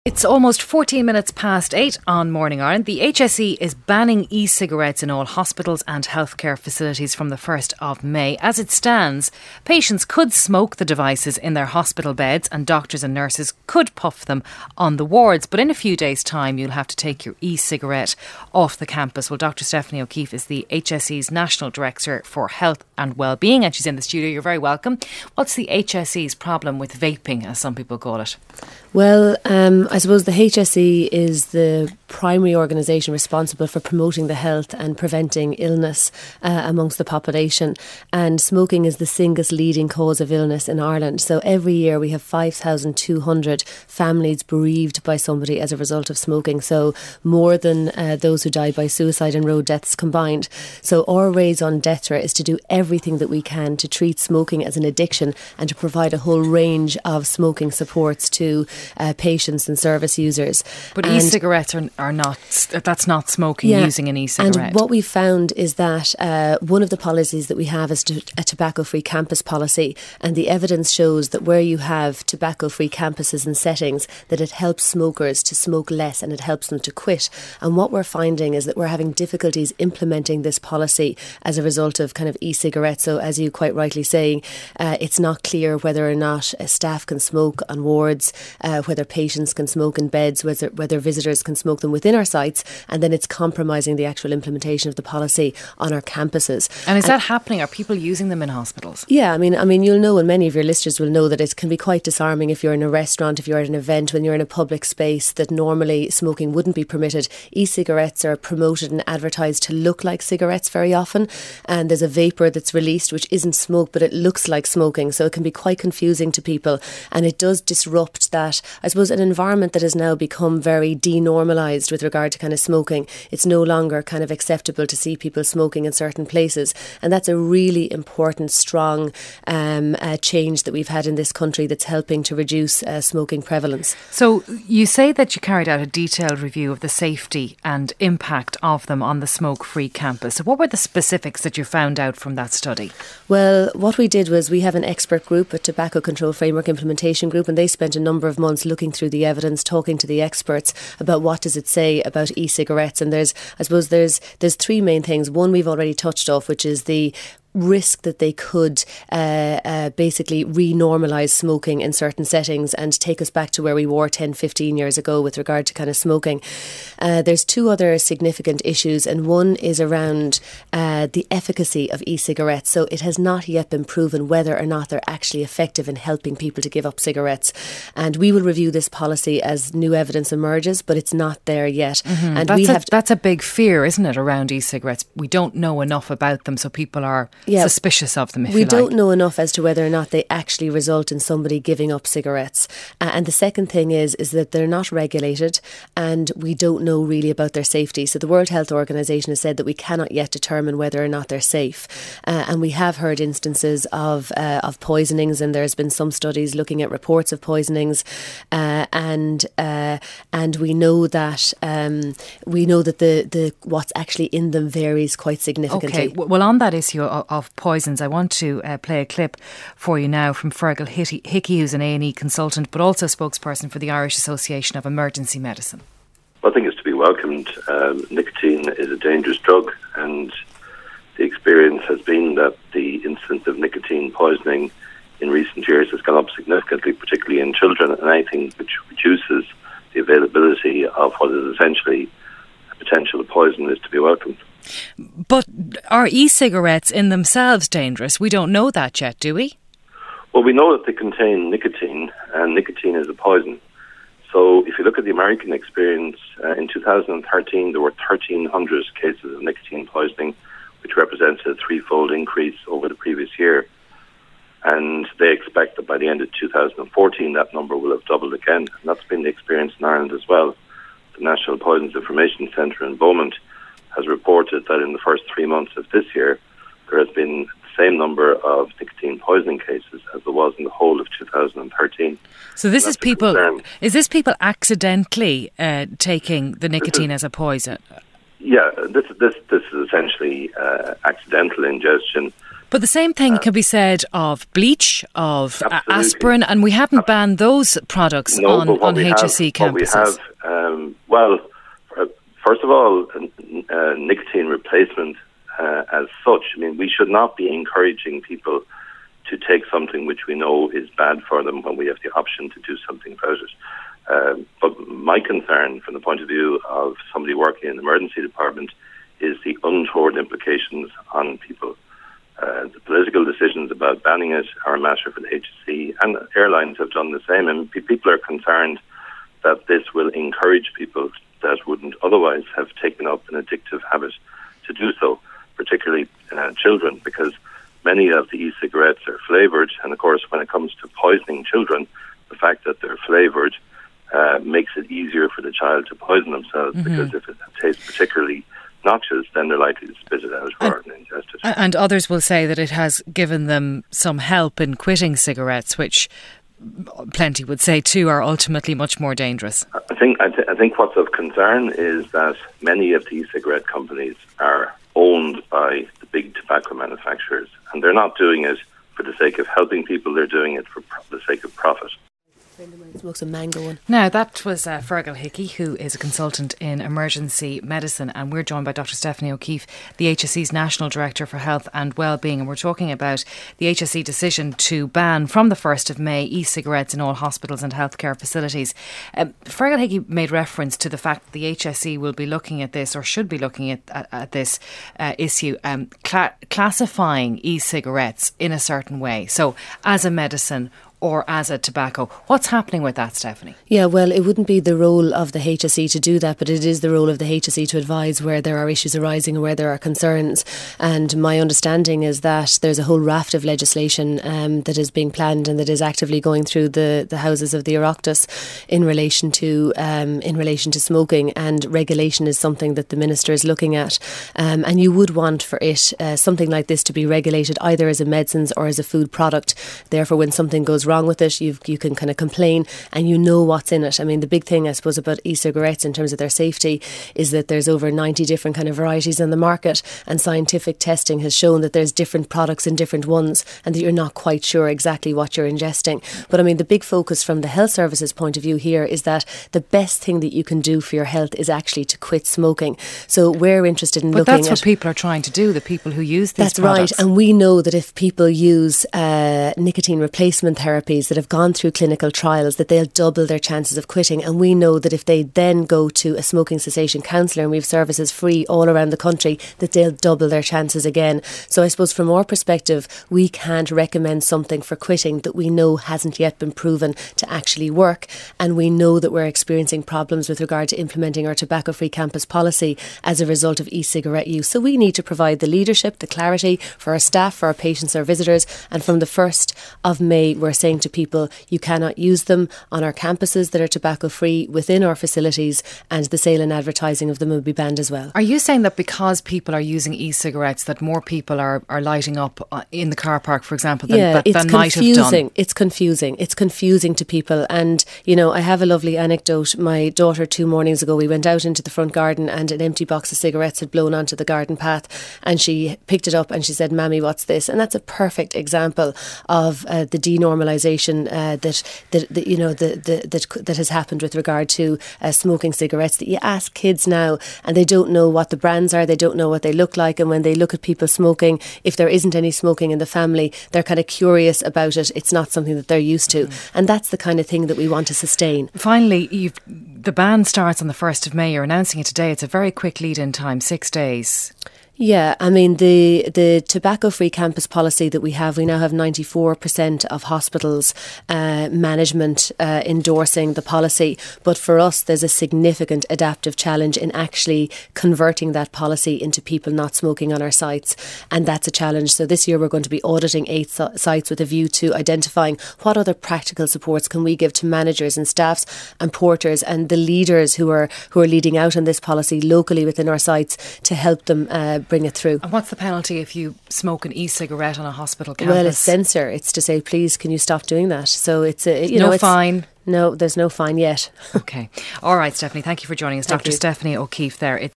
It's almost 14 minutes past 8 on Morning Ireland. The HSE is banning e-cigarettes in all hospitals and healthcare facilities from the 1st of May. As it stands, patients could smoke the devices in their hospital beds and doctors and nurses could puff them on the wards. But in a few days' time, you'll have to take your e-cigarette off the campus. Well, Dr. Stephanie O'Keefe is the HSE's National Director for Health and Wellbeing, and she's in the studio. You're very welcome. What's the HSE's problem with vaping, as some people call it? Well, I suppose the HSE is the primary organisation responsible for promoting the health and preventing illness amongst the population. And smoking is the single leading cause of illness in Ireland. So every year we have 5,200 families bereaved by somebody as a result of smoking. So more than those who die by suicide and road deaths combined. So our raison d'etre is to do everything that we can to treat smoking as an addiction and to provide a whole range of smoking supports to patients and service users. But e-cigarettes are not, that's not smoking, using an e-cigarette. And what we've found is that one of the policies that we have is a tobacco-free campus policy, and the evidence shows that where you have tobacco-free campuses and settings, that it helps smokers to smoke less and it helps them to quit. And what we're finding is that we're having difficulties implementing this policy as a result of kind of e-cigarettes. So as you quite rightly saying, it's not clear whether or not staff can smoke on wards, whether patients can smoke in beds, whether visitors can smoke them within our sites, and then it's compromising the actual implementation of the policy on our campuses. And is that happening? Are people using them in hospitals? Yeah, I mean, you'll know, and many of your listeners will know, that it can be quite disarming if you're in a restaurant, if you're at an event, when you're in a public space that normally smoking wouldn't be permitted. E-cigarettes are promoted and advertised to look like cigarettes very often, and there's a vapour that's released which isn't smoke but it looks like smoking, so it can be quite confusing to people, and it does disrupt that, I suppose, an environment that has now become very denormalised with regard to kind of smoking. It's no longer kind of acceptable to see people smoking in certain places, and that's a really important, strong change that we've had in this country that's helping to reduce smoking prevalence. So you say that you carried out a detailed review of the safety and impact of them on the smoke-free campus. So what were the specifics that you found out from that study? Well, what we did was we have an expert group, a Tobacco Control Framework Implementation Group, and they spent a number of months looking through the evidence, talking to the experts about what does it say about e-cigarettes. And there's three main things. One we've already touched off, which is the risk that they could basically renormalise smoking in certain settings and take us back to where we were 10-15 years ago with regard to kind of smoking. There's two other significant issues, and one is around the efficacy of e-cigarettes. So it has not yet been proven whether or not they're actually effective in helping people to give up cigarettes, and we will review this policy as new evidence emerges, but it's not there yet. Mm-hmm. And that's a big fear, isn't it, around e-cigarettes? We don't know enough about them, so people are suspicious of them, if you like. We don't know enough as to whether or not they actually result in somebody giving up cigarettes. And the second thing is that they're not regulated, and we don't know really about their safety. So the World Health Organization has said that we cannot yet determine whether or not they're safe. And we have heard instances of poisonings, and there's been some studies looking at reports of poisonings. And we know that the what's actually in them varies quite significantly. Okay, well, on that issue of poisons, I want to play a clip for you now from Fergal Hickey, who's an A&E consultant but also spokesperson for the Irish Association of Emergency Medicine. Well, I think it's to be welcomed. Nicotine is a dangerous drug, and the experience has been that the incidence of nicotine poisoning in recent years has gone up significantly, particularly in children, and anything which reduces the availability of what is essentially a potential poison is to be welcomed. But are e-cigarettes in themselves dangerous? We don't know that yet, do we? Well, we know that they contain nicotine, and nicotine is a poison. So if you look at the American experience, in 2013 there were 1,300 cases of nicotine poisoning, which represents a threefold increase over the previous year. And they expect that by the end of 2014 that number will have doubled again. And that's been the experience in Ireland as well. The National Poisons Information Centre in Beaumont has reported that in the first 3 months of this year, there has been the same number of nicotine poisoning cases as there was in the whole of 2013. So this is this people accidentally taking the nicotine as a poison? Yeah, this is essentially accidental ingestion. But the same thing can be said of bleach, of aspirin, and we haven't banned those products on HSE campuses. First of all, nicotine replacement as such, I mean, we should not be encouraging people to take something which we know is bad for them when we have the option to do something about it. But my concern from the point of view of somebody working in the emergency department is the untoward implications on people. The political decisions about banning it are a matter for the HSE, and airlines have done the same. And people are concerned that this will encourage people that wouldn't otherwise have taken up an addictive habit to do so, particularly children, because many of the e-cigarettes are flavoured, and of course when it comes to poisoning children, the fact that they're flavoured makes it easier for the child to poison themselves, because if it tastes particularly noxious, then they're likely to spit it out rather than ingest it. And others will say that it has given them some help in quitting cigarettes, which plenty would say too are ultimately much more dangerous. I think what's of concern is that many of these cigarette companies are owned by the big tobacco manufacturers, and they're not doing it for the sake of helping people, they're doing it for the sake of profit. Smokes a mango one. Now, that was Fergal Hickey, who is a consultant in emergency medicine, and we're joined by Dr. Stephanie O'Keefe, the HSE's National Director for Health and Wellbeing, and we're talking about the HSE decision to ban from the 1st of May e-cigarettes in all hospitals and healthcare facilities. Fergal Hickey made reference to the fact that the HSE will be looking at this, or should be looking at this issue, classifying e-cigarettes in a certain way, so as a medicine or as a tobacco. What's happening with that, Stephanie? Yeah, well, it wouldn't be the role of the HSE to do that, but it is the role of the HSE to advise where there are issues arising and where there are concerns. And my understanding is that there's a whole raft of legislation that is being planned and that is actively going through the houses of the Oireachtas in relation to smoking, and regulation is something that the Minister is looking at. And you would want for it something like this to be regulated either as a medicines or as a food product. Therefore, when something goes wrong with it, you can kind of complain and you know what's in it. I mean, the big thing I suppose about e-cigarettes in terms of their safety is that there's over 90 different kind of varieties on the market, and scientific testing has shown that there's different products in different ones and that you're not quite sure exactly what you're ingesting. But I mean, the big focus from the health services point of view here is that the best thing that you can do for your health is actually to quit smoking. So we're interested in looking at... But that's what people are trying to do, the people who use these products. That's right, and we know that if people use nicotine replacement therapies that have gone through clinical trials, that they'll double their chances of quitting. And we know that if they then go to a smoking cessation counsellor, and we have services free all around the country, that they'll double their chances again. So I suppose from our perspective, we can't recommend something for quitting that we know hasn't yet been proven to actually work. And we know that we're experiencing problems with regard to implementing our tobacco-free campus policy as a result of e-cigarette use. So we need to provide the leadership, the clarity for our staff, for our patients, our visitors. And from the 1st of May, we're saying to people, you cannot use them on our campuses that are tobacco free within our facilities, and the sale and advertising of them will be banned as well. Are you saying that because people are using e-cigarettes that more people are lighting up in the car park, for example, than might have done? It's confusing to people. And you know, I have a lovely anecdote. My daughter, 2 mornings ago, we went out into the front garden and an empty box of cigarettes had blown onto the garden path, and she picked it up and she said, "Mammy, what's this?" And that's a perfect example of the denormalisation that has happened with regard to smoking cigarettes. That you ask kids now and they don't know what the brands are, they don't know what they look like, and when they look at people smoking, if there isn't any smoking in the family, they're kind of curious about it. It's not something that they're used to, and that's the kind of thing that we want to sustain. Finally, the ban starts on the 1st of May. You're announcing it today. It's a very quick lead-in time, 6 days. Yeah, I mean, the tobacco-free campus policy that we now have 94% of hospitals management endorsing the policy. But for us, there's a significant adaptive challenge in actually converting that policy into people not smoking on our sites. And that's a challenge. So this year we're going to be auditing 8 sites with a view to identifying what other practical supports can we give to managers and staffs and porters and the leaders who are leading out on this policy locally within our sites to help them bring it through. And what's the penalty if you smoke an e-cigarette on a hospital campus? Well, it's censor. It's to say, please, can you stop doing that? So it's no fine. No, there's no fine yet. Okay. All right, Stephanie, thank you for joining us. Dr. Stephanie O'Keefe there.